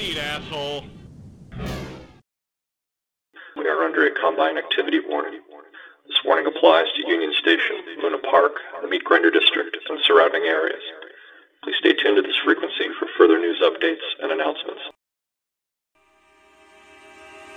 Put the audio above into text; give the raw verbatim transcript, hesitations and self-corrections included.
speed, asshole. We are under a combine activity warning. This warning applies to Union Station, Luna Park, the Meat Grinder District, and surrounding areas. Please stay tuned to this frequency for further news updates and announcements.